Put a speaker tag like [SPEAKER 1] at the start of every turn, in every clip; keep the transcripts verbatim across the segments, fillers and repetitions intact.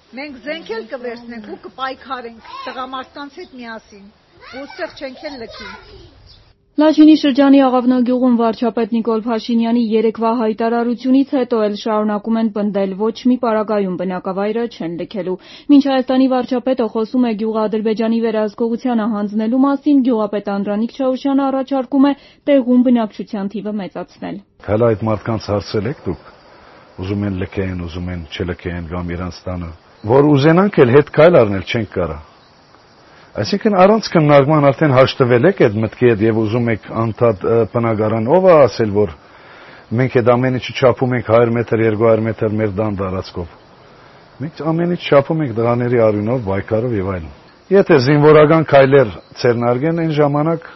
[SPEAKER 1] Մենք զենք էլ կվերցնենք ու կպայքարենք տղամարդկանց հետ միասին։ Ու ստեղ չենք էլ լքի։
[SPEAKER 2] Լաչինի շրջանի Աղավնո գյուղում վարչապետ Նիկոլ Փաշինյանի երեկվա հայտարարությունից հետո էլ շարունակում են պնդել ոչ մի պարագայում բնակավայրը չեն լքելու։ Մինչ Հայաստանի վարչապետը խոսում է գյուղը Ադրբեջանի վերահսկողությանը հանձնելու մասին, գյուղապետ Անդրանիկ Չաուշյանը առաջարկում է տեղում բնակչության թիվը մեծացնել։
[SPEAKER 3] Հələ այդ մարդկանց հարցել եք դուք, ուզում են լքեն, ուզում են չլքեն կամ իրանց տանը, որ ուզենանք էլ հետ քայլ առնել չենք կարա։ Այսինքն առանց քննարկման արդեն հաշտվել եք այդ մտքի հետ եւ ուզում եք անդադ բնակարան ով է ասել որ մենք այդ ամեն ինչը չափում ենք հարյուր մետր երկու հարյուր մետր մեր դան տարածքով։ Մենք ամեն ինչ չափում ենք դղաների արյունով, բայկարով եւ այլն։ Եթե զինվորական քայլեր ցերնարգեն այն ժամանակ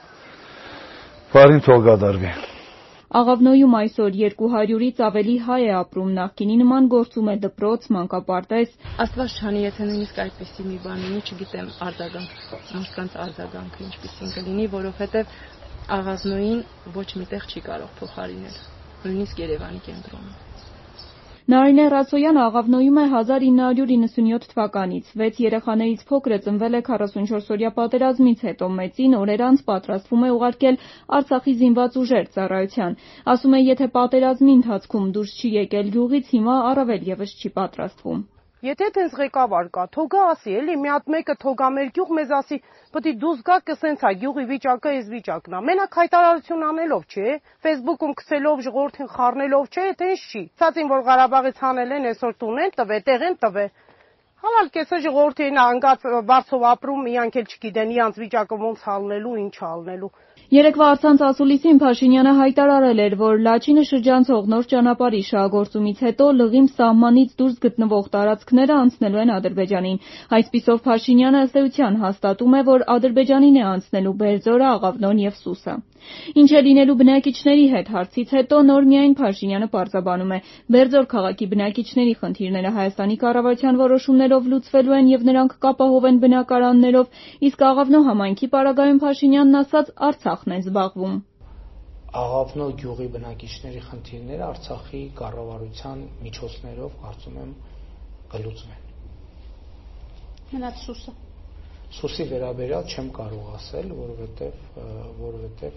[SPEAKER 3] բարին թող գադարվի։
[SPEAKER 2] Աղավնոյում այսօր երկու հարյուրից ավելի հայ է ապրում, նախկինի նման գործում է դպրոց, մանկապարտեզ։
[SPEAKER 4] Աստված չանի, եթե նույնիսկ այդպեսի մի բան լինի, չգիտեմ արձագանք, մարդկանց արձագանքը ինչպեսին կլինի, որովհետև Աղավնոյին ոչ միտեղ չի կարող փոխարինել, նույնիսկ Երևանի կենտրոնում։
[SPEAKER 2] Նարինե Ռասոյանը Աղավնոյում է հազար ինը հարյուր իննսունյոթ թվականից, վեց երեխաներից փոքրը ծնվել է քառասունչորսօրյա պատերազմից հետո, մեծին օրեր անց պատրաստվում է ուղարկել Արցախի զինված ուժեր ծառայության։ Ասում է, եթե պատերազմի ընթացքում դուրս չի եկել գյուղից, հիմա առավել եւս չի պատրաստվում։
[SPEAKER 5] Եթե տենց ղեկավար կա, թող ասի, էլի մի հատ մեկը թող մեր գյուղ մեզ ասի, պետք է դուս գա կսենց է գյուղի վիճակը, այս վիճակն է։ Մենակ հայտարարություն անելով, չէ՞, Facebook-ում գցելով, ժողովրդին խառնելով, չէ՞, թե ինչ չի։ Ցածին որ Ղարաբաղից հանել են, այսօր տուն են տվել, տեղ են տվել։ Հավալ կեսը ժողովրդին անգած բարձով ապրում, իրանք էլ չգիտեն իրանց վիճակը ոնց հալնելու, ինչ հալնելու։
[SPEAKER 2] Երեկվա առցանց ասուլիսին Փաշինյանը հայտարարել էր, որ Լաչինը շրջանցող նոր ճանապարհի շահագործումից հետո լղիմ սահմանից դուրս գտնվող տարածքները անցնելու են Ադրբեջանին։ Այսպիսով Փաշինյանը ըստ էության հաստատում է, որ Ադրբեջանին է անցնելու Բերձորը, Աղավնոն եւ Սուսը։ Ինչ է լինելու բնակիչների հետ հարցից հետո նոր միայն Փաշինյանը պարզաբանում է. Բերձոր քաղաքի բնակիչների խնդիրները Հայաստանի կառավարության որոշումներով լուծվելու են եւ նրանք կապահովեն բնակարաններով, իսկ Աղավնո համայնքի պարագայում Փաշինյանն ասաց Արցախն է զբաղվում։
[SPEAKER 6] Աղավնո գյուղի բնակիչների խնդիրները Արցախի կառավարության միջոցներով կարծում եմ կլուծվեն։
[SPEAKER 7] Մնաց Սուսը։
[SPEAKER 6] Սուսի վերաբերյալ չեմ կարող ասել, որովհետև որովհետև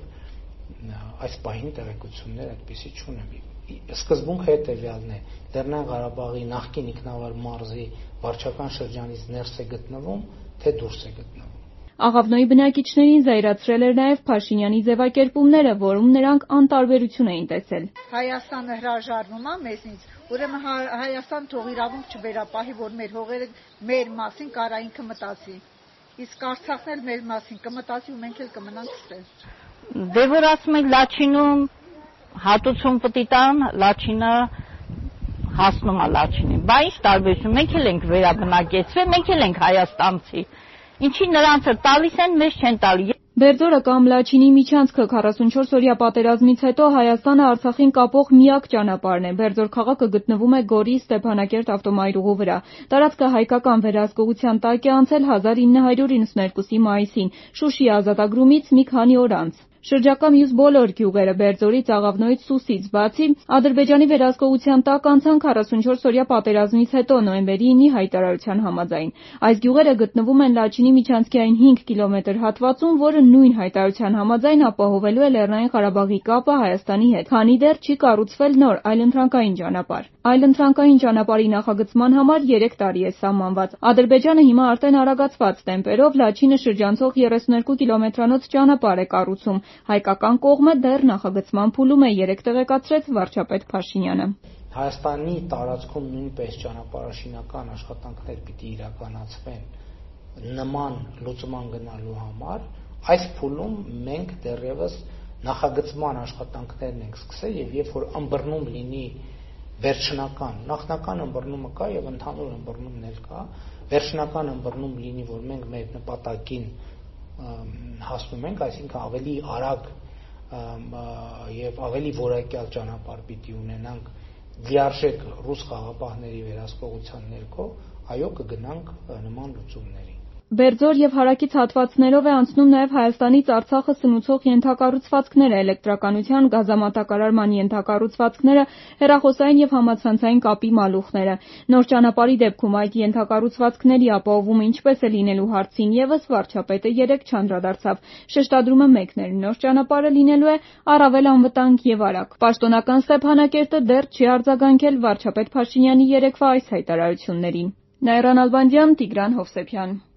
[SPEAKER 6] այս պահին տեղեկություններ այդպեսի չունեմ։ Սկզբունքը հետևյալն է. Լեռնային Ղարաբաղի նախկին ինքնավար մարզի վարչական շրջանից ներս է գտնվում, թե դուրս է գտնվում։
[SPEAKER 2] Աղավնոյի բնակիչներին զայրացրել էր նաև Փաշինյանի ձևակերպումները, որում նրանք անտարբերություն էին տեսել։
[SPEAKER 1] Հայաստանը հրաժարվում է մեզնից, ուրեմն Հայաստան թող իրավունք չվերապահի, որ մեր հողերը մեր մասին կարա ինքը մտածի։ Իսկ Արցախն էլ մեր մասին կմտածի ու մենք էլ կմնանք ստեղ։
[SPEAKER 7] Դե որ ասում են Լաչինում հատուցում պիտի տան, Լաչինը հասնում է Լաչինին։ Բա ինչ տարբերություն, մենք էլ ենք վերաբնակեցվել, մենք էլ ենք հայաստանցի։ Ինչի նրանց տալիս են, մեզ չեն տալի։
[SPEAKER 2] Բերձորը կամ Լաչինի միջանցքը քառասունչորսօրյա պատերազմից հետո Հայաստանը Արցախին կապող միակ ճանապարհն է։ Բերձոր քաղաքը գտնվում է Գորի Ստեփանակերտ ավտոմայրուղու վրա։ Տարածքը հայկական վերահսկողության տակ է անցել հազար ինը հարյուր իննսունհինգի մայիսին, Շուշի ազատագրումից մի քանի օր անց։ Շրջակա մյուս բոլոր գյուղերը Բերձորից, Աղավնոյից, Սուսից բացի Ադրբեջանի վերահսկողության տակ անցան քառասունչորսօրյա պատերազմից հետո նոյեմբերի ինի հայտարարության համաձայն։ Այս գյուղերը գտնվում են Լաչինի միջանցքի այն հինգ կիլոմետր հատվածում, որը նույն հայտարարության համաձայն ապահովելու է Լեռնային Ղարաբաղի կապը Հայաստանի հետ, քանի դեռ չի կառուցվել նոր այլընտրանքային ճանապարհ։ Այլընտրանքային ճանապարհի նախագծման համար երեք տարի է սահմանված։ Ադրբեջանը հիմա արդեն արագացված տեմպերով Լաչինը շրջանցող երեսունհինգ կիլոմետրանոց ճանապարհ է կառուցում։ Հայկական կողմը դեռ նախագծման փուլում է, երեք տեղեկացրեց վարչապետ Փաշինյանը։
[SPEAKER 6] Հայաստանի տարածքում նույնպես ճանապարհաշինական աշխատանքներ պիտի իրականացվեն նման լուծման գնալու համար։ Այս փուլում մենք դեռևս նախագծման աշխատանքներն ենք սկսել եւ երբ որ ըմբռնում լինի վերջնական, նախնական ըմբռնումը կա եւ ընդհանուր ըմբռնումն կա, վերջնական ըմբռնում լինի, որ մենք մեր նպատակին հասնում ենք, այսինքն ավելի արագ եւ ավելի որակյալ ճանապարհ պիտի ունենանք լիարժեք ռուս խաղապահների վերահսկողության ներքո, այո կգնանք նման լուծումների։
[SPEAKER 2] Բերձոր եւ հարակից հատվածներով է անցնում նաեւ Հայաստանից Արցախը սնուցող ենթակառուցվածքները, էլեկտրականության, գազամատակարարման ենթակառուցվածքները, հեռախոսային եւ համացանցային կապի մալուխները։ Նոր ճանապարհի դեպքում այդ ենթակառուցվածքների ապահովումը ինչպես է լինելու հարցին եւս վարչապետը երեկ չանդրադարձավ։ Շեշտադրումը մեկն էր՝ նոր ճանապարհը լինելու է առավել անվտանգ եւ արագ։ Պաշտոնական Ստեփանակերտը դեռ չի արձագանքել վարչապետ Փաշինյանի երեկվա այս հայտարարություններին։ Նաիրա Նալբանդյան, Տիգրան Հովսեփյան։